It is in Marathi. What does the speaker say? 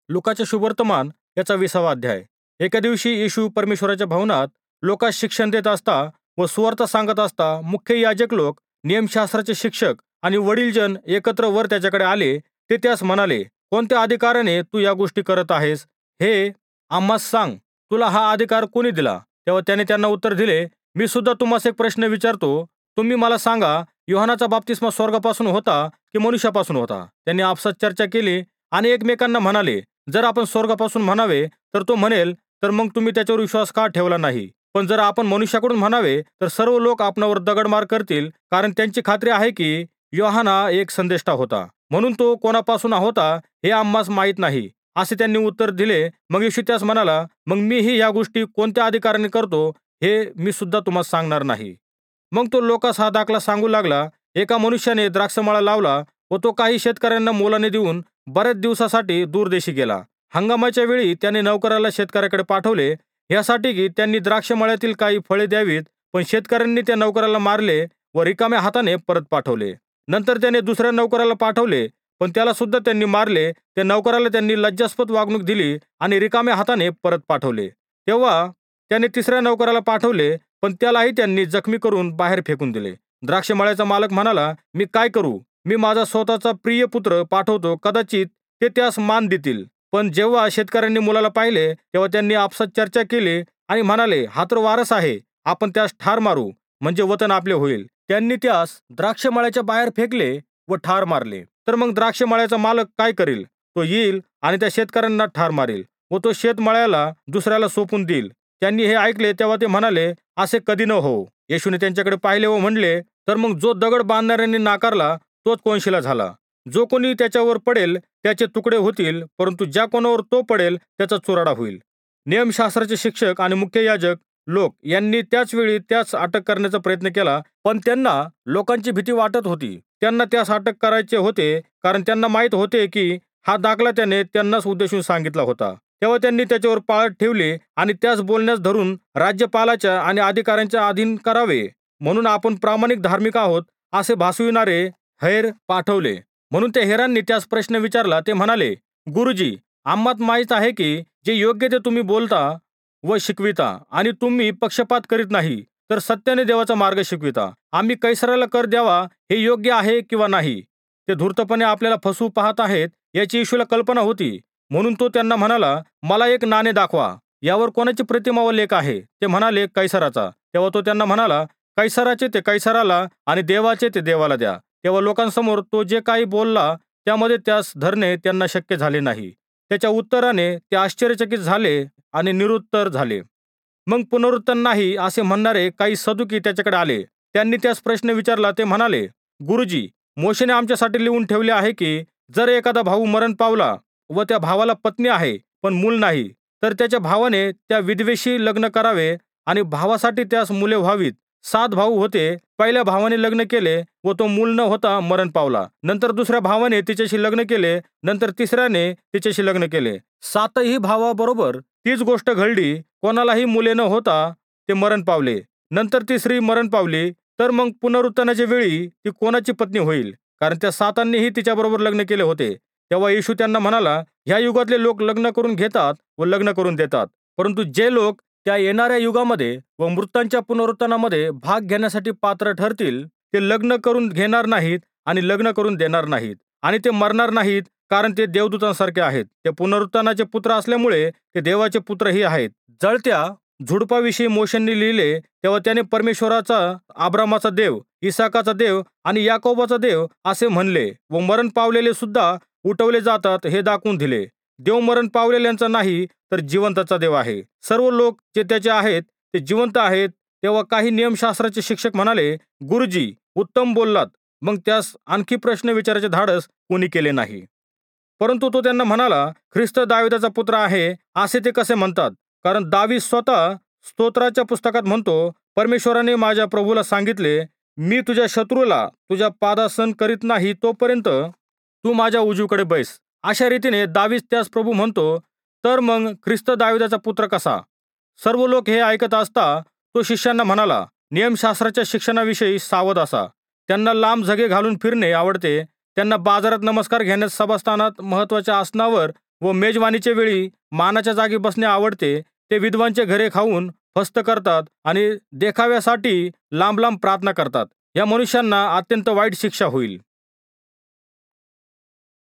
लुकाचे शुभवर्तमान याचा 20वा अध्याय. एका दिवशी येशू परमेश्वराच्या भवनात लोकांस शिक्षण देत असता व सुवार्ता सांगत असता मुख्य याजक लोक, नियमशास्त्राचे शिक्षक आणि वडीलजन एकत्र वर त्याच्याकडे आले. ते त्यास म्हणाले, कोणत्या अधिकाराने तू या गोष्टी करत आहेस? हे आम्हास सांग, तुला हा अधिकार कोणी दिला? तेव्हा त्याने त्यांना उत्तर दिले, मी सुद्धा तुम्हास एक प्रश्न विचारतो. तुम्ही मला सांगा, योहानाचा बाप्तिस्मा स्वर्गापासून होता की मनुष्यापासून होता? त्यांनी आपसात चर्चा केली आणि एकमेकांना म्हणाले, जर आपण स्वर्गापासून म्हणावे तर तो म्हणेल, तर मग तुम्ही त्याच्यावर विश्वास का ठेवला नाही? पण जर आपण मनुष्याकडून म्हणावे तर सर्व लोक आपणावर दगडमार करतील, कारण त्यांची खात्री आहे की योहाना एक संदेष्टा होता, म्हणून तो कोणापासून होता हे आम्हास माहीत नाही, असे त्यांनी उत्तर दिले. मग येशू त्यास म्हणाला, मग मीही या गोष्टी कोणत्या अधिकाराने करतो हे मी सुद्धा तुम्हाला सांगणार नाही. मग तो लोकास हा दाखला सांगू लागला. एका मनुष्याने द्राक्षमळा लावला व तो काही शेतकऱ्यांना मोलाने देऊन बऱ्याच दिवसासाठी दूरदेशी गेला. हंगामाच्या वेळी त्याने नौकराला शेतकऱ्याकडे पाठवले, यासाठी की त्यांनी द्राक्षमळ्यातील काही फळे द्यावीत. पण शेतकऱ्यांनी त्या नौकराला मारले व रिकाम्या हाताने परत पाठवले. नंतर त्याने दुसऱ्या नौकराला पाठवले, पण त्याला सुद्धा त्यांनी मारले. त्या नौकराला त्यांनी लज्जास्पद वागणूक दिली आणि रिकाम्या हाताने परत पाठवले. तेव्हा त्याने तिसऱ्या नौकराला पाठवले, पण त्यालाही त्यांनी जखमी करून बाहेर फेकून दिले. द्राक्षमळ्याचा मालक म्हणाला, मी काय करू? मी माझा स्वतःचा प्रिय पुत्र पाठवतो, कदाचित ते त्यास मान देतील. पण जेव्हा शेतकऱ्यांनी मुलाला पाहिले तेव्हा त्यांनी आपसात चर्चा केली आणि म्हणाले, हा तर वारस आहे, आपण त्यास ठार मारू, म्हणजे वतन आपले होईल. त्यांनी त्यास द्राक्षमळ्याच्या बाहेर फेकले व ठार मारले. तर मग द्राक्षमळ्याचा मालक काय करील? तो येईल आणि त्या शेतकऱ्यांना ठार मारेल व तो शेतमळ्याला दुसऱ्याला सोपून देईल. त्यांनी हे ऐकले तेव्हा ते म्हणाले, असे कधी न हो. येशूने त्यांच्याकडे पाहिले व म्हणले, तर मग जो दगड बांधणाऱ्यांनी नाकारला तोच कोनशिला झाला. जो कोणी त्याच्यावर पडेल त्याचे तुकडे होतील, परंतु ज्या कोणावर तो पडेल त्याचा चुराडा होईल. नियमशास्त्राचे शिक्षक आणि मुख्य याजक लोक यांनी त्याच वेळी त्यास अटक करण्याचा प्रयत्न केला, पण त्यांना लोकांची भीती वाटत होती. त्यांना त्यास अटक करायचे होते, कारण त्यांना माहीत होते की हा दाखला त्याने त्यांनाच उद्देशून सांगितला होता. तेव्हा त्यांनी त्याच्यावर पाळत ठेवले आणि त्यास बोलण्यास धरून राज्यपालाच्या आणि अधिकाऱ्यांच्या अधीन करावे, म्हणून आपण प्रामाणिक धार्मिक आहोत असे भासविणारे हैर पाठवले. म्हणून त्या हेरांनी त्यास प्रश्न विचारला. ते म्हणाले, गुरुजी, आम्हास माहीत आहे की जे योग्य ते तुम्ही बोलता व शिकविता आणि तुम्ही पक्षपात करीत नाही, तर सत्याने देवाचा मार्ग शिकविता. आम्ही कैसराला कर द्यावा हे योग्य आहे किंवा नाही? ते धूर्तपणे आपल्याला फसवू पाहत आहेत याची येशूला कल्पना होती, म्हणून तो त्यांना म्हणाला, मला एक नाणे दाखवा, यावर कोणाची प्रतिमा व लेख आहे? ते म्हणाले, कैसराचा. तेव्हा तो त्यांना म्हणाला, कैसराचे ते कैसराला आणि देवाचे ते देवाला द्या. तेव्हा लोकांसमोर तो जे काही बोलला त्यामध्ये त्यास धरणे त्यांना शक्य झाले नाही. त्याच्या उत्तराने ते आश्चर्यचकित झाले आणि निरुत्तर झाले. मग पुनरुत्थान नाही असे म्हणणारे काही सदुकी त्याच्याकडे आले. त्यांनी त्यास प्रश्न विचारला. ते म्हणाले, गुरुजी, मोशेने आमच्यासाठी लिहून ठेवले आहे की जर एखादा भाऊ मरण पावला व त्या भावाला पत्नी आहे पण मूल नाही, तर त्याच्या भावाने त्या विधवेशी लग्न करावे आणि भावासाठी त्यास मुले व्हावीत. 7 भाऊ होते. पहिल्या भावाने लग्न केले व तो मूल न होता मरण पावला. नंतर दुसऱ्या भावाने तिच्याशी लग्न केले. नंतर तिसऱ्याने तिच्याशी लग्न केले. 7ही भावाबरोबर तीच गोष्ट घडली. कोणालाही मुले न होता ते मरण पावले. नंतर तिसरी मरण पावली. तर मग पुनरुत्थानाच्या वेळी ती कोणाची पत्नी होईल? कारण त्या 7नीही तिच्याबरोबर लग्न केले होते. तेव्हा येशू त्यांना म्हणाला, ह्या युगातले लोक लग्न करून घेतात व लग्न करून देतात, परंतु जे लोक त्या येणाऱ्या युगामध्ये व मृतांच्या पुनरुत्थानामध्ये भाग घेण्यासाठी पात्र ठरतील, ते लग्न करून घेणार नाहीत आणि लग्न करून देणार नाहीत. आणि ते मरणार नाहीत, कारण ते देवदूतांसारखे आहेत. ते पुनरुत्थानाचे पुत्र असल्यामुळे ते देवाचे पुत्रही आहेत. जळत्या झुडपाविषयी मोशेंनी लिहिले तेव्हा त्याने परमेश्वराचा अब्रामाचा देव, इसाकाचा देव आणि याकोबाचा देव असे म्हणले व मरण पावलेले सुद्धा उठवले जातात हे दाखवून दिले. देव मरण पावलेल्यांचा नाही, तर जिवंताचा देव आहे. सर्व लोक जे त्याचे आहेत ते जिवंत आहेत. तेव्हा काही नियमशास्त्राचे शिक्षक म्हणाले, गुरुजी, उत्तम बोललात. मग त्यास आणखी प्रश्न विचारायचे धाडस कोणी केले नाही. परंतु तो त्यांना म्हणाला, ख्रिस्त दाविदाचा पुत्र आहे असे ते कसे म्हणतात? कारण दावीद स्वतः स्तोत्राच्या पुस्तकात म्हणतो, परमेश्वराने माझ्या प्रभूला सांगितले, मी तुझ्या शत्रूला तुझ्या पादासन करीत नाही तोपर्यंत तू माझ्या उजवीकडे बैस. अशा रीतीने दावीद त्यास प्रभू म्हणतो. तर मग ख्रिस्त दाविदाचा पुत्र कसा? सर्व लोक हे ऐकत असता तो शिष्यांना म्हणाला, नियमशास्त्राच्या शिक्षणाविषयी सावध असा. त्यांना लांब झगे घालून फिरणे आवडते. त्यांना बाजारात नमस्कार घेण्यास, सभास्थानात महत्वाच्या आसनावर व मेजवानीच्या वेळी मानाच्या जागी बसणे आवडते ते विद्वांचे घरे खाऊन फस्त करतात आणि देखाव्यासाठी लांब लांब प्रार्थना करतात. या मनुष्यांना अत्यंत वाईट शिक्षा होईल.